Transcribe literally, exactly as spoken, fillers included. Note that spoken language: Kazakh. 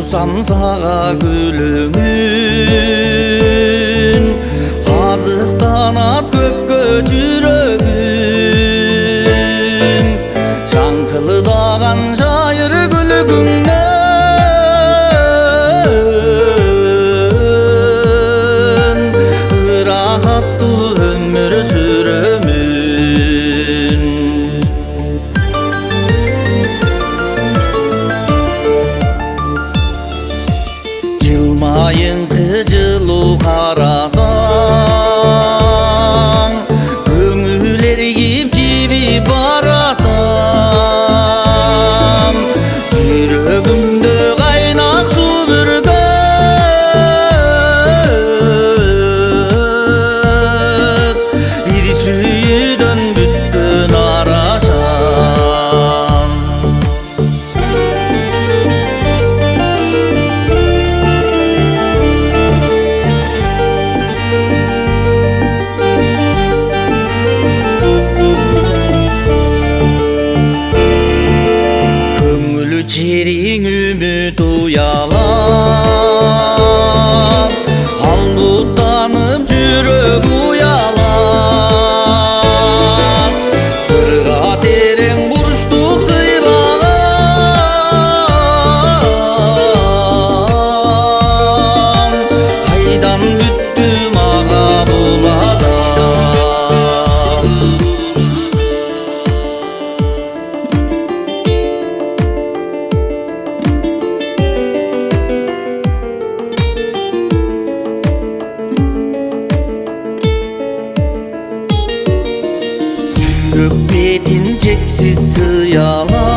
Tutsam sağa gülümün, azıqdanat köpkö жүрөгүм. Шаңқылдаған жайыр күлігіңнен, ырахатты өмір сүремін. Жылмайыңқы жылу қарасаң, көңіл ерігіп жебі баратам. Жүрегімді қайнақ су бүргет, бір сүйден бүткен арашам. Черің үміт ұялап, ал бұттанып жүрек ұялап. Сырға терең бұрыштық сыйбаған, қайдан бүтті маға бұл адам. Жүрек бетін чексіз сыялап,